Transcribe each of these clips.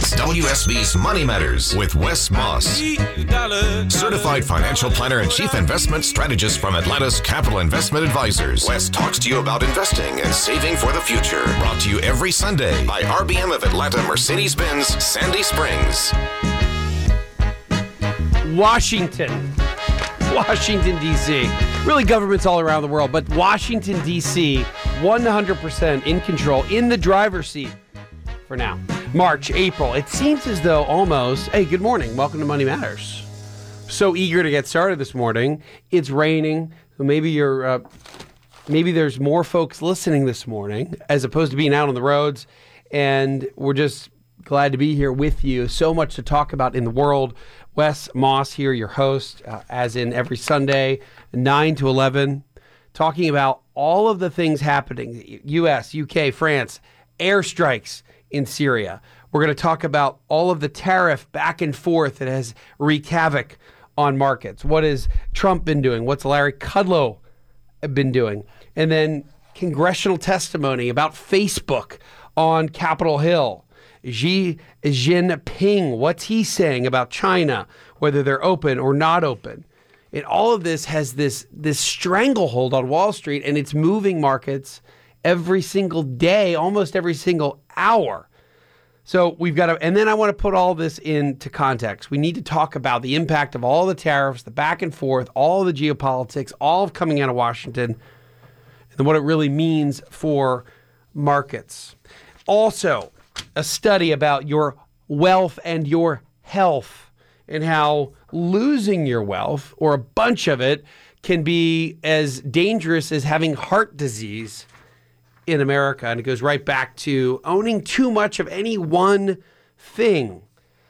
It's WSB's Money Matters with Wes Moss, certified financial planner and chief investment strategist from Atlanta's Capital Investment Advisors. Wes talks to you about investing and saving for the future. Brought to you every Sunday by RBM of Atlanta Mercedes-Benz Sandy Springs. Washington, D.C. Really governments all around the world, but Washington, D.C., 100% in control, in the driver's seat for now. March, April. It seems as though almost, hey, good morning. Welcome to Money Matters. So eager to get started this morning. It's raining. So maybe there's more folks listening this morning as opposed to being out on the roads. And we're just glad to be here with you. So much to talk about in the world. Wes Moss here, your host, as in every Sunday, 9 to 11, talking about all of the things happening, U.S., U.K., France, airstrikes in Syria. We're going to talk about all of the tariff back and forth that has wreaked havoc on markets. What has Trump been doing? What's Larry Kudlow been doing? And then congressional testimony about Facebook on Capitol Hill. Xi Jinping, what's he saying about China, whether they're open or not open? And all of this has this stranglehold on Wall Street, and it's moving markets every single day, almost every single hour. So we've got to, and then I want to put all this into context. We need to talk about the impact of all the tariffs, the back and forth, all the geopolitics, all of coming out of Washington, and what it really means for markets. Also, a study about your wealth and your health and how losing your wealth or a bunch of it can be as dangerous as having heart disease in America. And it goes right back to owning too much of any one thing.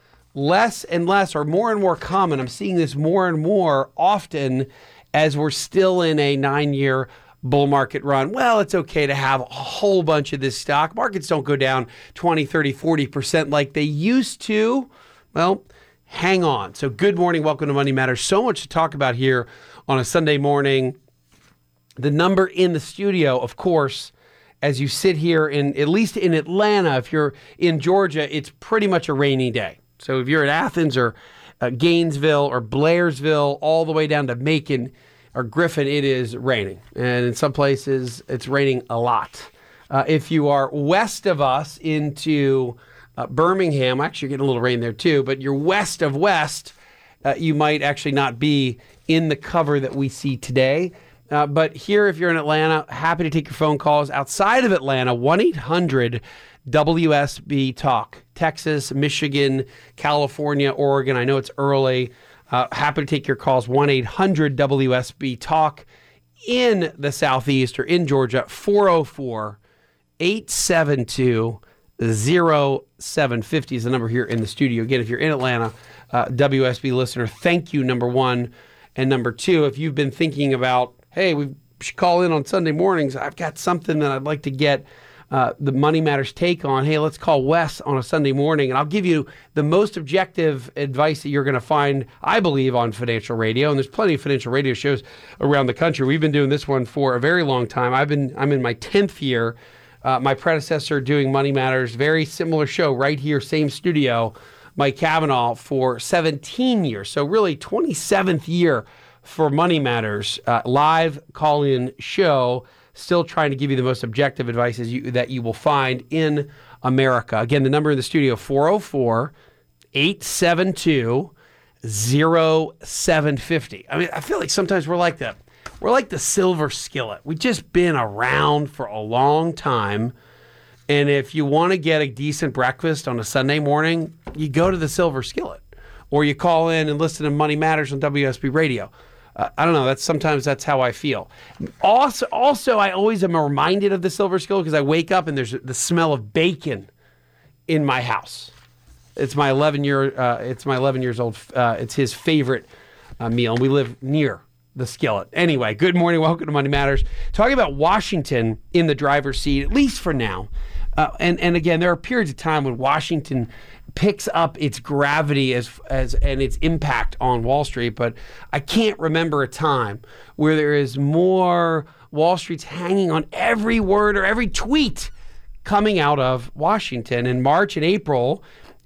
Less and less or more and more common. I'm seeing this more and more often as we're still in a 9-year bull market run. Well, it's okay to have a whole bunch of this stock. Markets don't go down 20, 30, 40% like they used to. Well, hang on. So good morning. Welcome to Money Matters. So much to talk about here on a Sunday morning. The number in the studio, of course, as you sit here at least in Atlanta, if you're in Georgia, it's pretty much a rainy day. So if you're in Athens or Gainesville or Blairsville, all the way down to Macon or Griffin, it is raining. And in some places, it's raining a lot. If you are west of us into Birmingham, actually you're getting a little rain there too, but you're west of west, you might actually not be in the cover that we see today. But here, if you're in Atlanta, happy to take your phone calls. Outside of Atlanta, 1-800-WSB-TALK. Texas, Michigan, California, Oregon. I know it's early. Happy to take your calls, 1-800-WSB-TALK. In the Southeast or in Georgia, 404-872-0750 is the number here in the studio. Again, if you're in Atlanta, WSB listener, thank you, number one. And number two, if you've been thinking about, hey, we should call in on Sunday mornings, I've got something that I'd like to get the Money Matters take on. Hey, let's call Wes on a Sunday morning, and I'll give you the most objective advice that you're going to find, I believe, on financial radio. And there's plenty of financial radio shows around the country. We've been doing this one for a very long time. I'm in my 10th year. My predecessor doing Money Matters, very similar show right here, same studio, Mike Cavanaugh, for 17 years. So really 27th year for Money Matters, live call-in show. Still trying to give you the most objective advice that you will find in America. Again, the number in the studio, 404-872-0750. I mean, I feel like sometimes we're like the silver skillet. We've just been around for a long time. And if you want to get a decent breakfast on a Sunday morning, you go to the silver skillet. Or you call in and listen to Money Matters on WSB Radio. I don't know. Sometimes that's how I feel. Also, I always am reminded of the silver skillet because I wake up and there's the smell of bacon in my house. It's my 11 years old. It's his favorite meal, and we live near the skillet. Anyway, good morning. Welcome to Money Matters. Talking about Washington in the driver's seat, at least for now. And again, there are periods of time when Washington picks up its gravity and its impact on Wall Street, but I can't remember a time where there is more Wall Street's hanging on every word or every tweet coming out of Washington. In March and April,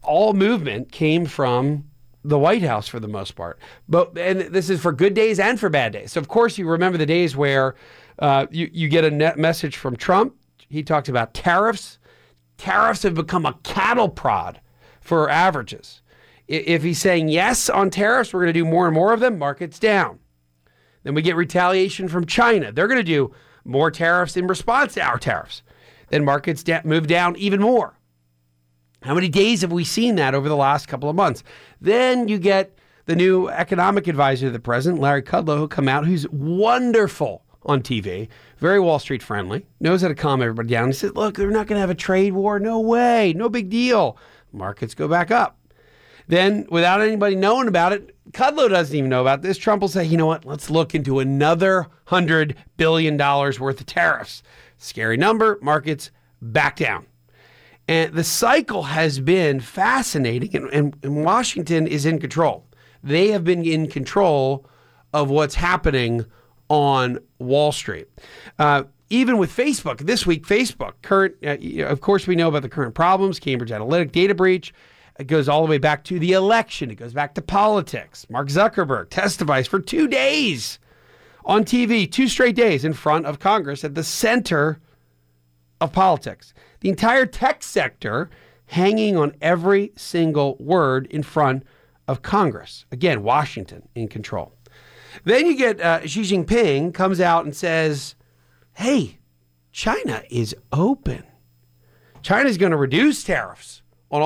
all movement came from the White House for the most part. And this is for good days and for bad days. So, of course, you remember the days where you get a net message from Trump. He talks about tariffs. Tariffs have become a cattle prod for averages. If he's saying yes on tariffs, we're going to do more and more of them, markets down. Then we get retaliation from China. They're going to do more tariffs in response to our tariffs. Then markets move down even more. How many days have we seen that over the last couple of months? Then you get the new economic advisor to the president, Larry Kudlow, who come out, who's wonderful on TV, very Wall Street friendly, knows how to calm everybody down. He said, look, they're not going to have a trade war. No way. No big deal. Markets go back up. Then, without anybody knowing about it, Kudlow doesn't even know about this. Trump will say, you know what, let's look into another $100 billion worth of tariffs. Scary number, markets back down. And the cycle has been fascinating, and Washington is in control. They have been in control of what's happening on Wall Street. Even with Facebook, this week, Facebook, of course, we know about the current problems, Cambridge Analytica data breach. It goes all the way back to the election. It goes back to politics. Mark Zuckerberg testifies for 2 days on TV, 2 straight days in front of Congress at the center of politics. The entire tech sector hanging on every single word in front of Congress. Again, Washington in control. Then you get Xi Jinping comes out and says, hey, China is open. China's going to reduce tariffs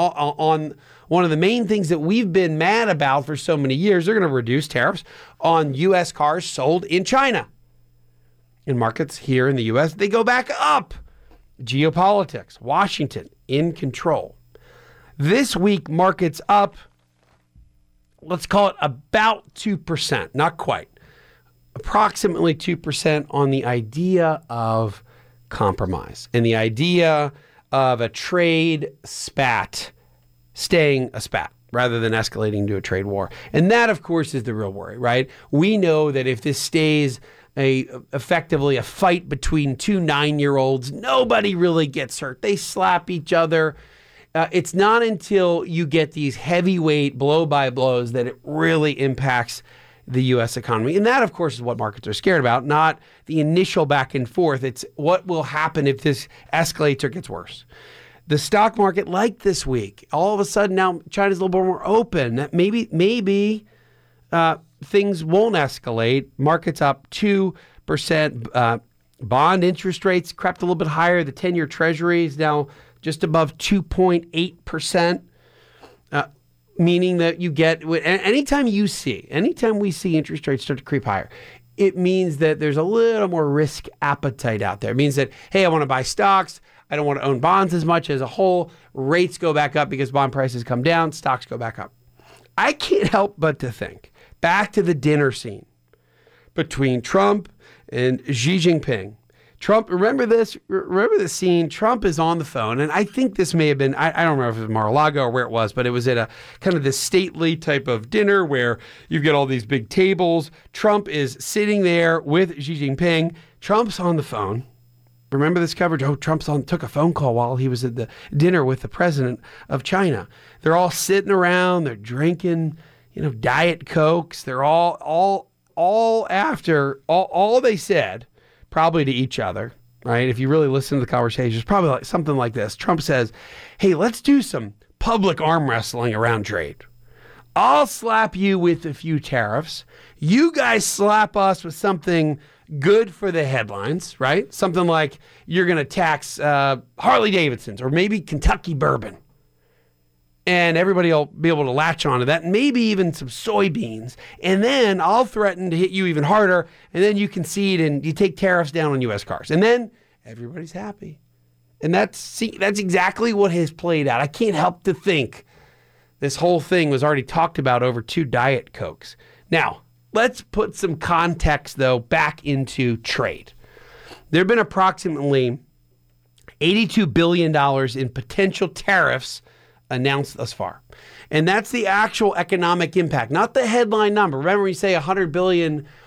on one of the main things that we've been mad about for so many years. They're going to reduce tariffs on U.S. cars sold in China. In markets here in the U.S., they go back up. Geopolitics, Washington in control. This week, markets up, let's call it about 2%, not quite. Approximately 2% on the idea of compromise and the idea of a trade spat staying a spat rather than escalating to a trade war. And that, of course, is the real worry, right? We know that if this stays effectively a fight between 2 9-year-olds, nobody really gets hurt. They slap each other. It's not until you get these heavyweight blow-by-blows that it really impacts the U.S. economy. And that, of course, is what markets are scared about, not the initial back and forth. It's what will happen if this escalates or gets worse. The stock market, like this week, all of a sudden now China's a little bit more open. That maybe things won't escalate. Markets up 2%. Bond interest rates crept a little bit higher. The 10-year Treasury is now just above 2.8%. Meaning that you get, anytime we see interest rates start to creep higher, it means that there's a little more risk appetite out there. It means that, hey, I want to buy stocks. I don't want to own bonds as much as a whole. Rates go back up because bond prices come down. Stocks go back up. I can't help but to think back to the dinner scene between Trump and Xi Jinping. Trump, remember this scene? Trump is on the phone, and I think this may have been, I don't remember if it was Mar-a-Lago or where it was, but it was at a kind of this stately type of dinner where you've got all these big tables. Trump is sitting there with Xi Jinping. Trump's on the phone. Remember this coverage? Oh, took a phone call while he was at the dinner with the president of China. They're all sitting around. They're drinking, Diet Cokes. They're all they said, probably to each other, right? If you really listen to the conversations, probably like something like this. Trump says, hey, let's do some public arm wrestling around trade. I'll slap you with a few tariffs. You guys slap us with something good for the headlines, right? Something like you're going to tax Harley Davidsons or maybe Kentucky bourbon. And everybody will be able to latch onto that, and maybe even some soybeans. And then I'll threaten to hit you even harder, and then you concede and you take tariffs down on U.S. cars. And then everybody's happy. And that's exactly what has played out. I can't help to think this whole thing was already talked about over 2 Diet Cokes. Now, let's put some context, though, back into trade. There have been approximately $82 billion in potential tariffs announced thus far. And that's the actual economic impact, not the headline number. Remember, we say $100 billion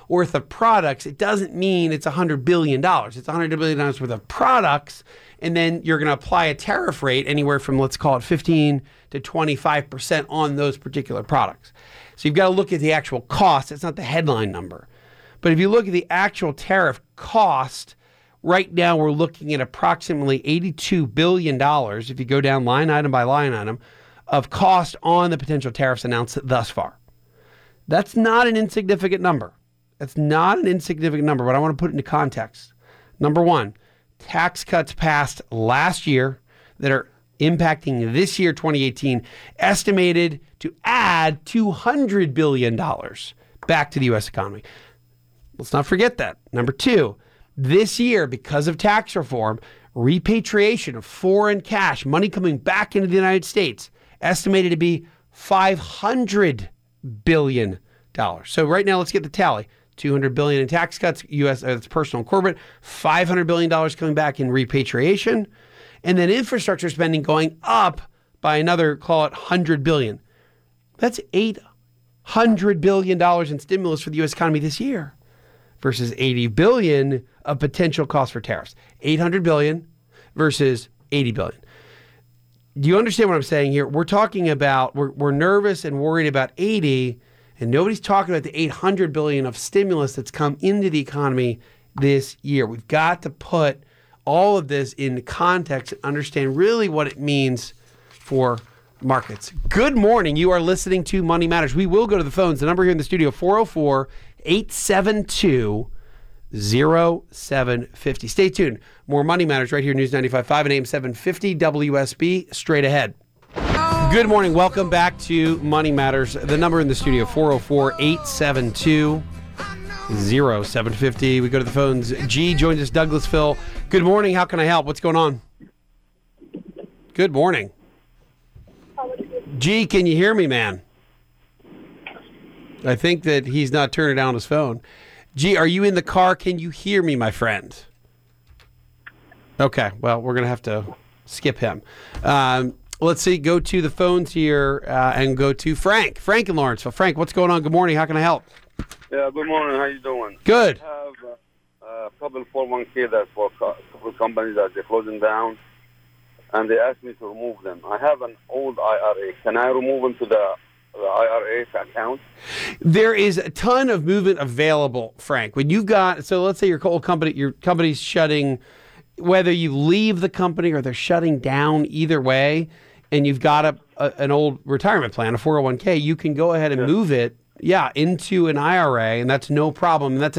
worth of products, it doesn't mean it's $100 billion. It's $100 billion worth of products, and then you're going to apply a tariff rate anywhere from, let's call it 15 to 25% on those particular products. So you've got to look at the actual cost. It's not the headline number. But if you look at the actual tariff cost, right now we're looking at approximately $82 billion, if you go down line item by line item, of cost on the potential tariffs announced thus far. That's not an insignificant number. That's not an insignificant number, but I want to put it into context. Number one, tax cuts passed last year that are impacting this year, 2018, estimated to add $200 billion back to the U.S. economy. Let's not forget that. Number two, this year, because of tax reform, repatriation of foreign cash, money coming back into the United States, estimated to be $500 billion. So right now, let's get the tally. $200 billion in tax cuts, U.S. That's personal and corporate, $500 billion coming back in repatriation, and then infrastructure spending going up by another, call it $100 billion. That's $800 billion in stimulus for the U.S. economy this year versus $80 billion of potential cost for tariffs. $800 billion versus $80 billion. Do you understand what I'm saying here? We're talking about, we're nervous and worried about 80, and nobody's talking about the $800 billion of stimulus that's come into the economy this year. We've got to put all of this in context and understand really what it means for markets. Good morning. You are listening to Money Matters. We will go to the phones. The number here in the studio, 404-872-0750. Stay tuned. More Money Matters right here, News 95.5 and AM 750 WSB, straight ahead. Good morning. Welcome back to Money Matters. The number in the studio, 404-872-0750. We go to the phones. G joins us, Douglasville. Good morning. How can I help? What's going on? Good morning. G, can you hear me, man? I think that he's not turning down his phone. G, are you in the car? Can you hear me, my friend? Okay. Well, we're going to have to skip him. Let's see. Go to the phones here and go to Frank. Frank in Lawrenceville. Frank, what's going on? Good morning. How can I help? Yeah, good morning. How you doing? Good. I have a couple 401k that's for a couple companies that they're closing down, and they asked me to remove them. I have an old IRA. Can I remove them to the IRA account? There is a ton of movement available, Frank. When you've got, so let's say your company's shutting, whether you leave the company or they're shutting down, either way, and you've got an old retirement plan, a 401k, you can go ahead and move it, into an IRA, and that's no problem. And that's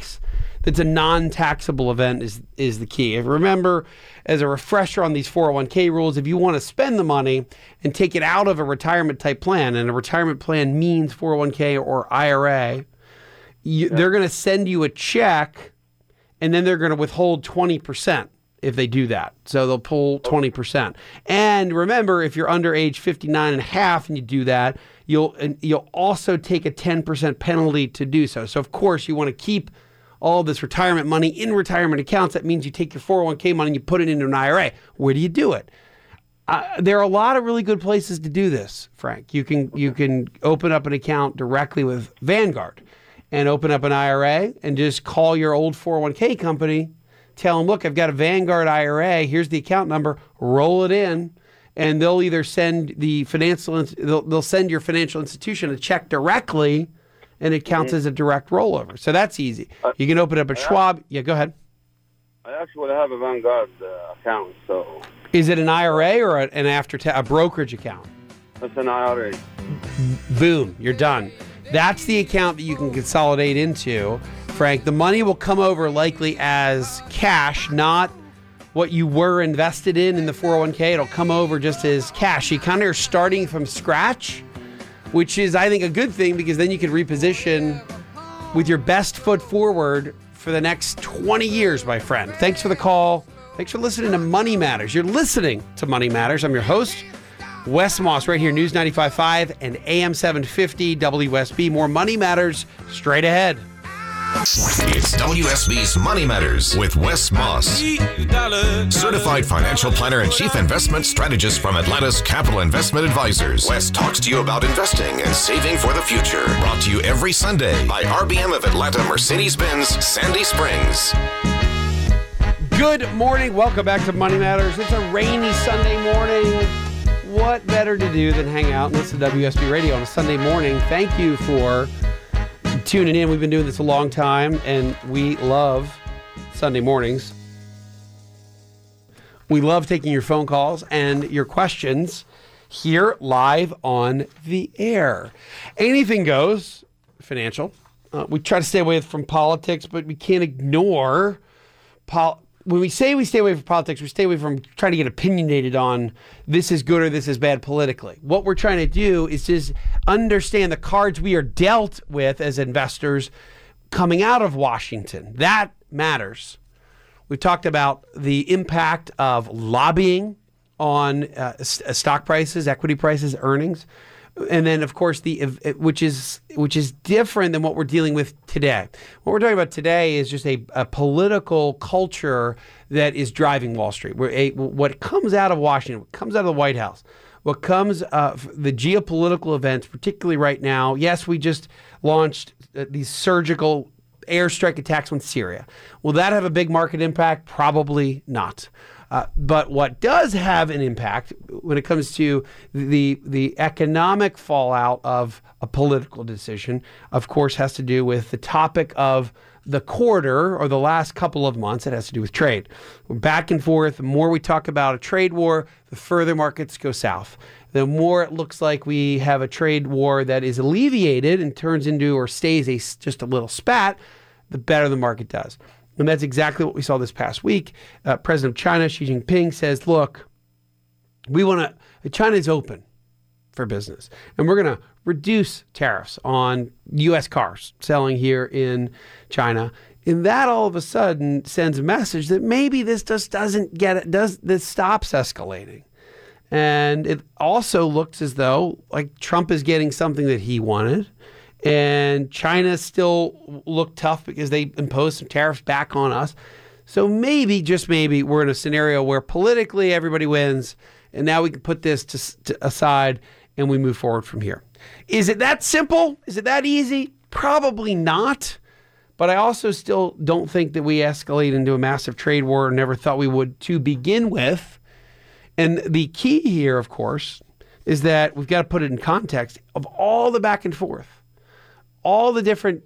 a non-taxable event is the key. And remember, as a refresher on these 401k rules, if you want to spend the money and take it out of a retirement type plan, and a retirement plan means 401k or IRA, they're going to send you a check, and then they're going to withhold 20% if they do that. So they'll pull 20%. And remember, if you're under age 59 and a half and you do that, you'll also take a 10% penalty to do so. So of course, you want to keep all this retirement money in retirement accounts. That means you take your 401k money and you put it into an IRA. Where do you do it? There are a lot of really good places to do this, Frank. You can open up an account directly with Vanguard and open up an IRA and just call your old 401k company, tell them, look, I've got a Vanguard IRA. Here's the account number. Roll it in, and they'll either send they'll send your financial institution a check directly, and it counts as a direct rollover. So that's easy. You can open up a Schwab. Yeah, go ahead. I actually have a Vanguard account. So is it an IRA or a brokerage account? It's an IRA. Boom, you're done. That's the account that you can consolidate into, Frank. The money will come over likely as cash, not what you were invested in the 401k. It'll come over just as cash. You kind of are starting from scratch, which is, I think, a good thing, because then you can reposition with your best foot forward for the next 20 years, my friend. Thanks for the call. Thanks for listening to Money Matters. You're listening to Money Matters. I'm your host, Wes Moss, right here, News 95.5 and AM 750 WSB. More Money Matters straight ahead. It's WSB's Money Matters with Wes Moss, certified financial planner and chief investment strategist from Atlanta's Capital Investment Advisors. Wes talks to you about investing and saving for the future. Brought to you every Sunday by RBM of Atlanta Mercedes-Benz Sandy Springs. Good morning. Welcome back to Money Matters. It's a rainy Sunday morning. What better to do than hang out and listen to WSB Radio on a Sunday morning? Thank you for tuning in. We've been doing this a long time, and we love Sunday mornings. We love taking your phone calls and your questions here live on the air. Anything goes financial. We try to stay away from politics, but we can't ignore when we say we stay away from politics, we stay away from trying to get opinionated on this is good or this is bad politically. What we're trying to do is just understand the cards we are dealt with as investors coming out of Washington. That matters. We've talked about the impact of lobbying on stock prices, equity prices, earnings. And then, of course, which is different than what we're dealing with today. What we're talking about today is just a political culture that is driving Wall Street. What comes out of Washington, what comes out of the White House, what comes the geopolitical events, particularly right now. Yes, we just launched these surgical airstrike attacks on Syria. Will that have a big market impact? Probably not. But what does have an impact when it comes to the economic fallout of a political decision, of course, has to do with the topic of the quarter or the last couple of months. It has to do with trade. We're back and forth. The more we talk about a trade war, the further markets go south. The more it looks like we have a trade war that is alleviated and turns into or stays just a little spat, the better the market does. And that's exactly what we saw this past week. President of China, Xi Jinping, says, look, China is open for business, and we're going to reduce tariffs on U.S. cars selling here in China. And that all of a sudden sends a message that maybe this just doesn't get it, this stops escalating. And it also looks as though like Trump is getting something that he wanted. And China still looked tough because they imposed some tariffs back on us. So maybe, just maybe, we're in a scenario where politically everybody wins, and now we can put this aside and we move forward from here. Is it that simple? Is it that easy? Probably not. But I also still don't think that we escalate into a massive trade war, or never thought we would to begin with. And the key here, of course, is that we've got to put it in context of all the back and forth. All the different,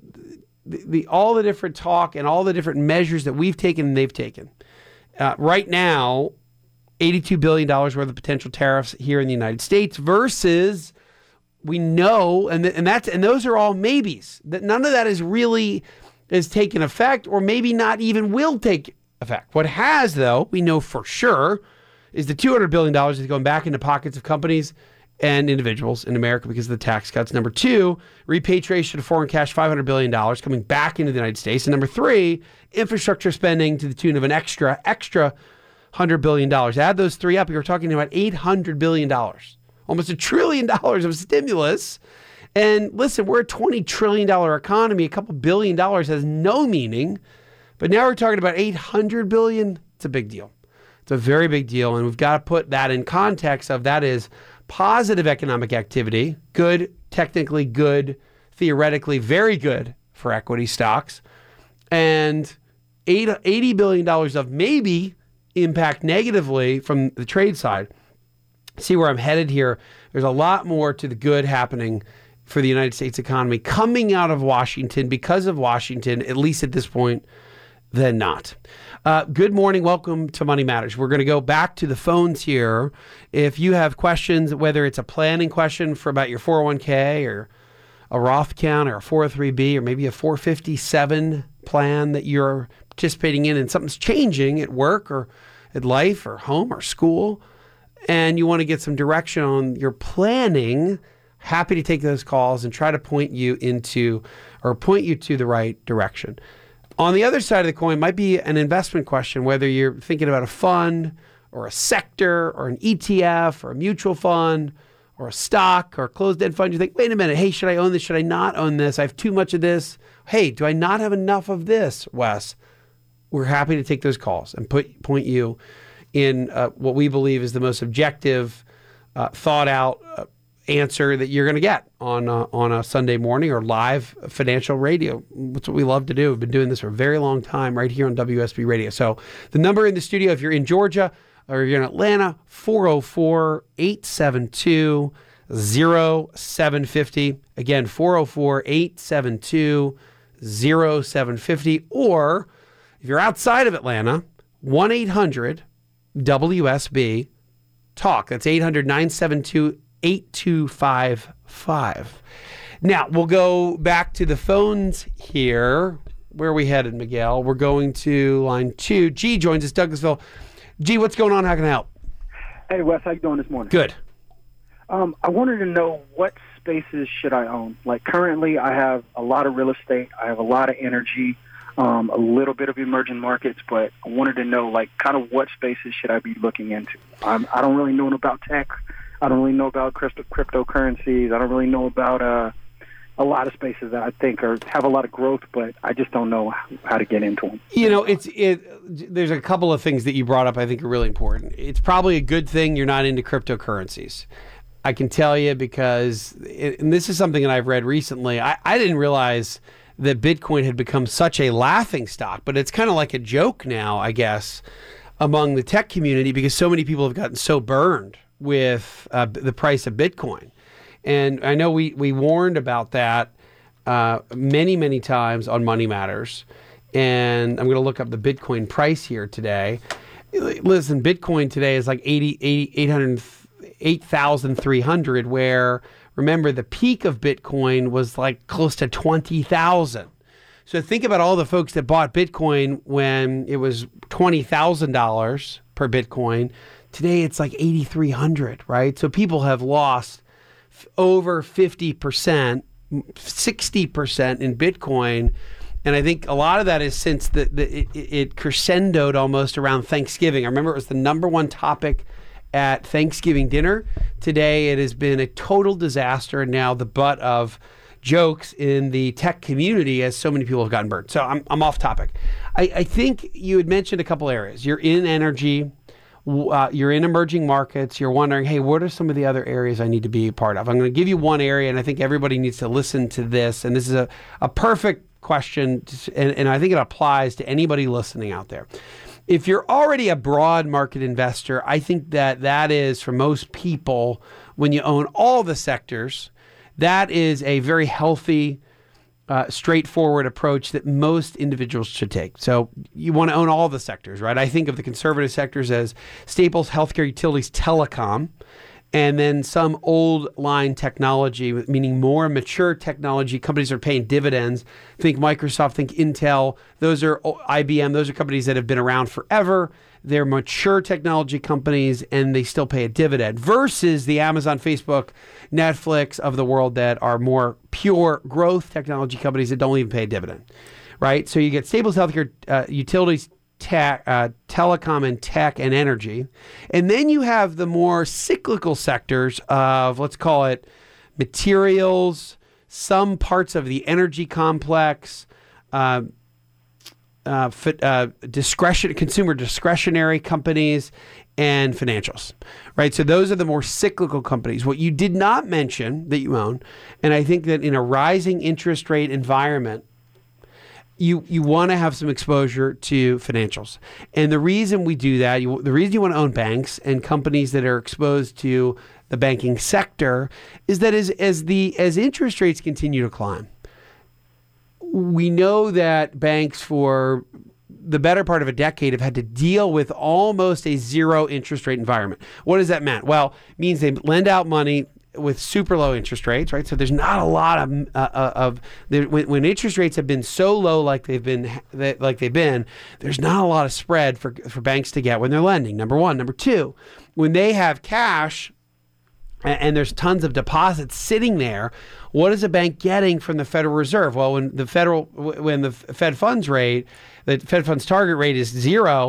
all the different talk and all the different measures that we've taken and they've taken. Right now, $82 billion worth of potential tariffs here in the United States versus we know, and those are all maybes. That none of that is taken effect, or maybe not even will take effect. What has, though, we know for sure, is the $200 billion is going back into pockets of companies and individuals in America because of the tax cuts. Number two, repatriation of foreign cash, $500 billion coming back into the United States. And number three, infrastructure spending to the tune of an extra $100 billion. Add those three up, you're talking about $800 billion, almost $1 trillion of stimulus. And listen, we're a $20 trillion economy. A couple $1 billion has no meaning. But now we're talking about $800 billion. It's a big deal. It's a very big deal. And we've got to put that in context of that is positive economic activity, good, technically good, theoretically very good for equity stocks, and $80 billion of maybe impact negatively from the trade side. See where I'm headed here? There's a lot more to the good happening for the United States economy coming out of Washington, because of Washington, at least at this point, than not. Good morning. Welcome to Money Matters. We're going to go back to the phones here. If you have questions, whether it's a planning question for about your 401k or a Roth account or a 403b or maybe a 457 plan that you're participating in and something's changing at work or at life or home or school, and you want to get some direction on your planning, happy to take those calls and try to point you to the right direction. On the other side of the coin might be an investment question, whether you're thinking about a fund or a sector or an ETF or a mutual fund or a stock or a closed-end fund, you think, wait a minute, hey, should I own this? Should I not own this? I have too much of this. Hey, do I not have enough of this, Wes? We're happy to take those calls and point you in what we believe is the most objective, thought-out answer that you're going to get on a Sunday morning or live financial radio. That's what we love to do. We've been doing this for a very long time right here on WSB Radio. So the number in the studio, if you're in Georgia or you're in Atlanta, 404-872-0750. Again, 404-872-0750. Or if you're outside of Atlanta, 1-800-WSB Talk. That's 800-972-8255. Now, we'll go back to the phones here. Where are we headed, Miguel? We're going to line 2. G joins us, Douglasville. G, what's going on? How can I help? Hey, Wes, how you doing this morning? Good. I wanted to know what spaces should I own? Like currently, I have a lot of real estate. I have a lot of energy, a little bit of emerging markets, but I wanted to know like kind of what spaces should I be looking into? I don't really know about tech. I don't really know about cryptocurrencies. I don't really know about a lot of spaces that I think have a lot of growth, but I just don't know how to get into them. You know, there's a couple of things that you brought up I think are really important. It's probably a good thing you're not into cryptocurrencies. I can tell you because, and this is something that I've read recently, I didn't realize that Bitcoin had become such a laughing stock, but it's kind of like a joke now, I guess, among the tech community because so many people have gotten so burned with the price of Bitcoin. And I know we warned about that many, many times on Money Matters. And I'm going to look up the Bitcoin price here today. Listen, Bitcoin today is like 8,300, where, remember, the peak of Bitcoin was like close to 20,000. So think about all the folks that bought Bitcoin when it was $20,000 per Bitcoin. Today it's like 8,300, right? So people have lost over 50%, 60% in Bitcoin. And I think a lot of that is since it crescendoed almost around Thanksgiving. I remember it was the number one topic at Thanksgiving dinner. Today it has been a total disaster and now the butt of jokes in the tech community as so many people have gotten burned. So I'm off topic. I think you had mentioned a couple areas. You're in energy. You're in emerging markets. You're wondering, hey, what are some of the other areas I need to be a part of? I'm going to give you one area, and I think everybody needs to listen to this. And this is a perfect question, and I think it applies to anybody listening out there. If you're already a broad market investor, I think that is, for most people, when you own all the sectors, that is a very healthy, straightforward approach that most individuals should take. So you want to own all the sectors, right? I think of the conservative sectors as staples, healthcare, utilities, telecom, and then some old line technology, meaning more mature technology. Companies are paying dividends. Think Microsoft, think Intel. Those are IBM. Those are companies that have been around forever. They're mature technology companies and they still pay a dividend versus the Amazon, Facebook, Netflix of the world that are more pure growth technology companies that don't even pay a dividend, right? So you get staples, healthcare, utilities, tech, telecom and tech and energy. And then you have the more cyclical sectors of, let's call it materials, some parts of the energy complex, consumer discretionary companies, and financials, right? So those are the more cyclical companies. What you did not mention that you own, and I think that in a rising interest rate environment, you want to have some exposure to financials. And the reason we do that, the reason you want to own banks and companies that are exposed to the banking sector is that as interest rates continue to climb, we know that banks for the better part of a decade have had to deal with almost a zero interest rate environment. What does that mean? Well, it means they lend out money with super low interest rates, right? So there's not a lot when interest rates have been so low like they've been, there's not a lot of spread for banks to get when they're lending. Number one. Number two, when they have cash and there's tons of deposits sitting there, what is a bank getting from the Federal Reserve? Well, when the Fed funds target rate is zero,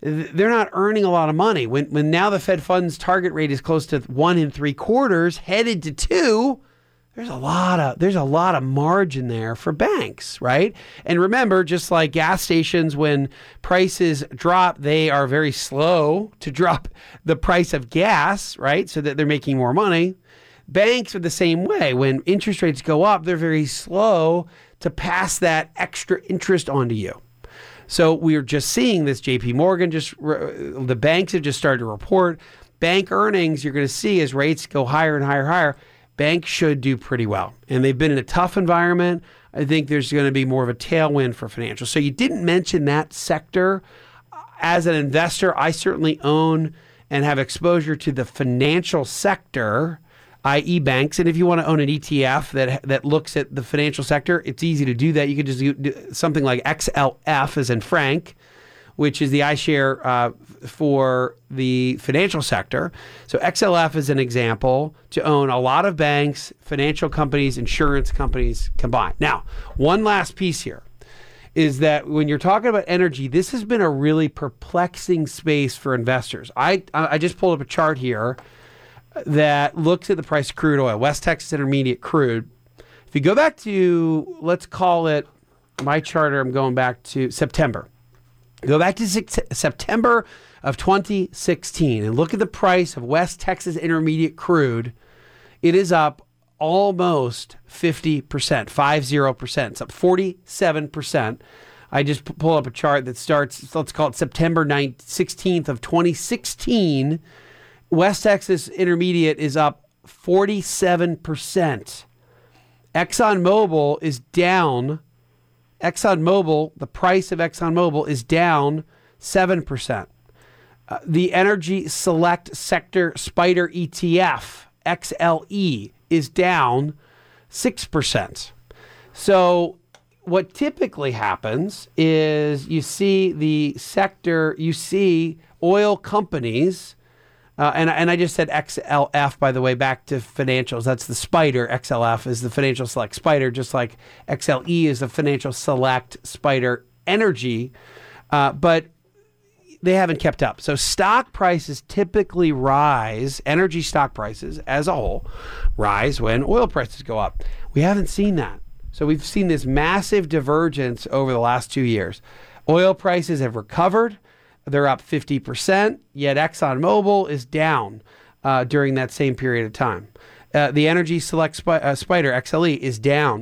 they're not earning a lot of money. When now the Fed funds target rate is close to 1 3/4, headed to 2, there's a lot of margin there for banks, right? And remember, just like gas stations, when prices drop, they are very slow to drop the price of gas, right? So that they're making more money. Banks are the same way. When interest rates go up, they're very slow to pass that extra interest onto you. So we're just seeing this. JP Morgan, the banks have just started to report bank earnings. You're going to see as rates go higher and higher, banks should do pretty well. And they've been in a tough environment. I think there's going to be more of a tailwind for financials. So you didn't mention that sector. As an investor, I certainly own and have exposure to the financial sector, i.e. banks. And if you want to own an ETF that looks at the financial sector, it's easy to do that. You could just do something like XLF, as in Frank, which is the iShare for the financial sector. So XLF is an example to own a lot of banks, financial companies, insurance companies combined. Now, one last piece here is that when you're talking about energy, this has been a really perplexing space for investors. I just pulled up a chart here that looks at the price of crude oil, West Texas Intermediate crude. If you go back to, let's call it, my charter, I'm going back to September. Go back to September of 2016 and look at the price of West Texas Intermediate crude. It is up almost 50%, 50%. It's up 47%. I just pull up a chart that starts, let's call it September 16th of 2016. West Texas Intermediate is up 47%. ExxonMobil is down. The price of ExxonMobil is down 7%. The Energy Select Sector Spider ETF, XLE, is down 6%. So what typically happens is you see oil companies, and I just said XLF, by the way, back to financials. That's the Spider. XLF is the Financial Select Spider, just like XLE is the Financial Select Spider Energy. But they haven't kept up. So stock prices typically rise, energy stock prices as a whole, rise when oil prices go up. We haven't seen that. So we've seen this massive divergence over the last 2 years. Oil prices have recovered. They're up 50%, yet ExxonMobil is down during that same period of time. The Energy Select Spider, XLE, is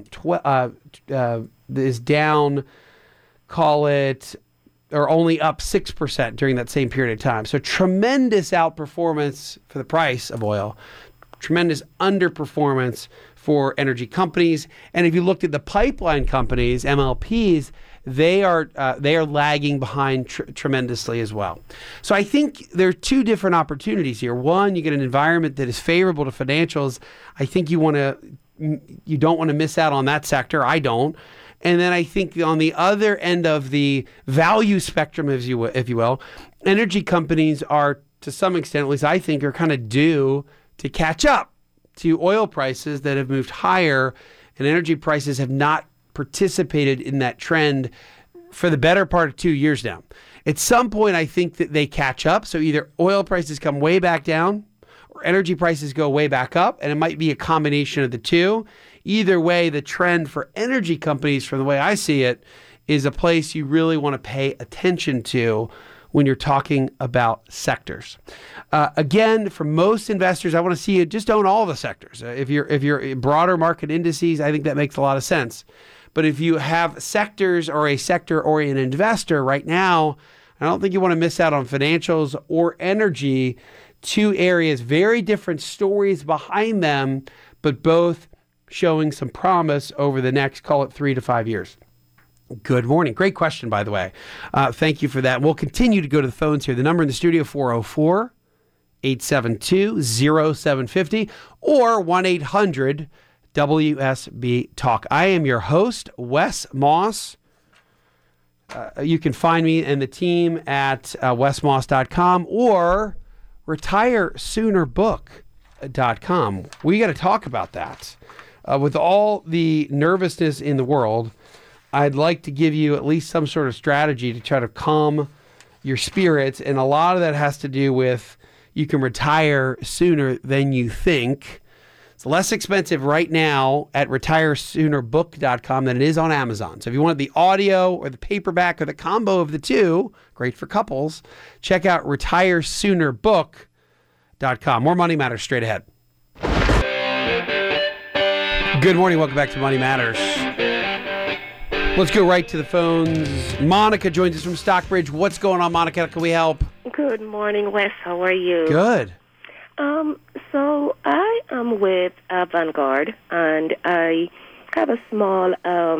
down, call it, or only up 6% during that same period of time. So tremendous outperformance for the price of oil, tremendous underperformance for energy companies. And if you looked at the pipeline companies, MLPs, they are lagging behind tremendously as well. So I think there are two different opportunities here. One, you get an environment that is favorable to financials. I think you don't want to miss out on that sector. I don't. And then I think on the other end of the value spectrum, if you will, energy companies are, to some extent, at least I think, are kind of due to catch up to oil prices that have moved higher, and energy prices have not participated in that trend for the better part of 2 years now. At some point, I think that they catch up. So either oil prices come way back down or energy prices go way back up, and it might be a combination of the two. Either way, the trend for energy companies, from the way I see it, is a place you really want to pay attention to when you're talking about sectors. Again, for most investors, I want to see you just own all the sectors. If you're broader market indices, I think that makes a lot of sense. But if you have sectors or a sector-oriented investor right now, I don't think you want to miss out on financials or energy. Two areas, very different stories behind them, but both showing some promise over the next, call it 3 to 5 years. Good morning. Great question, by the way. Thank you for that. We'll continue to go to the phones here. The number in the studio, 404-872-0750 or 1-800-WSB-TALK. I am your host, Wes Moss. You can find me and the team at wesmoss.com or retiresoonerbook.com. We got to talk about that. With all the nervousness in the world, I'd like to give you at least some sort of strategy to try to calm your spirits, and a lot of that has to do with you can retire sooner than you think. It's less expensive right now at retiresoonerbook.com than it is on Amazon. So if you want the audio or the paperback or the combo of the two, great for couples, check out retiresoonerbook.com. More Money Matters straight ahead. Good morning. Welcome back to Money Matters. Let's go right to the phones. Monica joins us from Stockbridge. What's going on, Monica? How can we help? Good morning, Wes. How are you? Good. So I am with Vanguard, and I have a small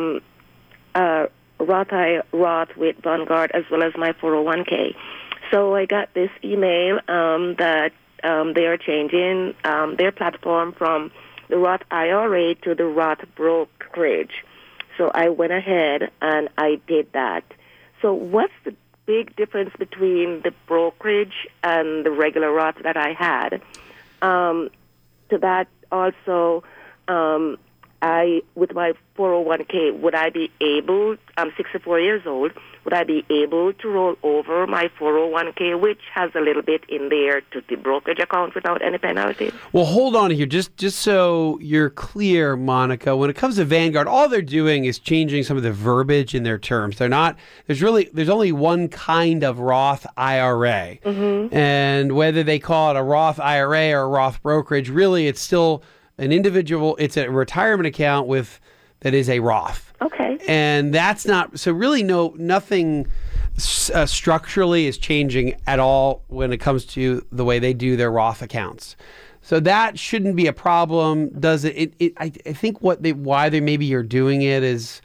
Roth with Vanguard as well as my 401k. So I got this email that they are changing their platform from the Roth IRA to the Roth brokerage. So I went ahead and I did that. So what's the big difference between the brokerage and the regular Roth that I had? To that also, with my 401k, would I be able, I'm 64 years old, would I be able to roll over my 401k, which has a little bit in there, to the brokerage account without any penalty? Well, hold on here. Just so you're clear, Monica, when it comes to Vanguard, all they're doing is changing some of the verbiage in their terms. They're not, there's only one kind of Roth IRA. Mm-hmm. And whether they call it a Roth IRA or a Roth brokerage, really it's still an individual, it's a retirement account that is a Roth. Okay. And that's not, so really nothing structurally is changing at all when it comes to the way they do their Roth accounts. So that shouldn't be a problem. Does it? I think why they maybe are doing it is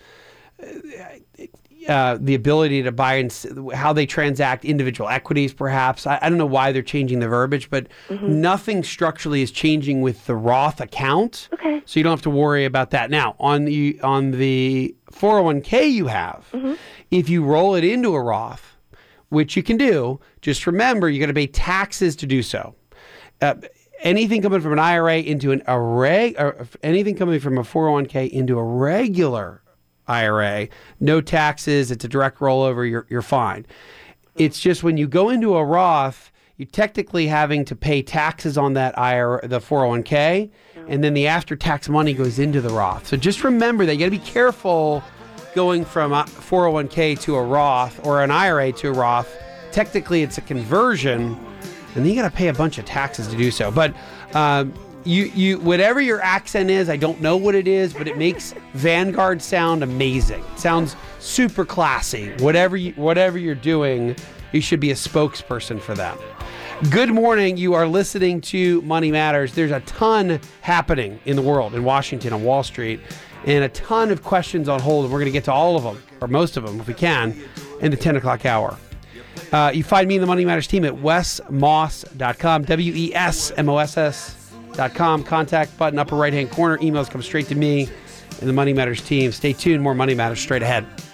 the ability to buy and how they transact individual equities, perhaps. I don't know why they're changing the verbiage, but nothing structurally is changing with the Roth account. Okay. So you don't have to worry about that. Now, on the 401k you have, if you roll it into a Roth, which you can do, just remember you're going to pay taxes to do so. Anything coming from an IRA into or anything coming from a 401k into a regular IRA, no taxes, it's a direct rollover, you're fine. It's just when you go into a Roth, you're technically having to pay taxes on that IRA, the 401k, and then the after-tax money goes into the Roth. So just remember that you got to be careful going from a 401k to a Roth or an IRA to a Roth. Technically, it's a conversion, and then you got to pay a bunch of taxes to do so. But you whatever your accent is, I don't know what it is, but it makes Vanguard sound amazing. It sounds super classy. Whatever you're doing, you should be a spokesperson for them. Good morning. You are listening to Money Matters. There's a ton happening in the world, in Washington, on Wall Street, and a ton of questions on hold, and we're going to get to all of them, or most of them, if we can, in the 10 o'clock hour. You find me and the Money Matters team at wesmoss.com, WESMOSS.com. Contact button, upper right-hand corner. Emails come straight to me and the Money Matters team. Stay tuned. More Money Matters straight ahead.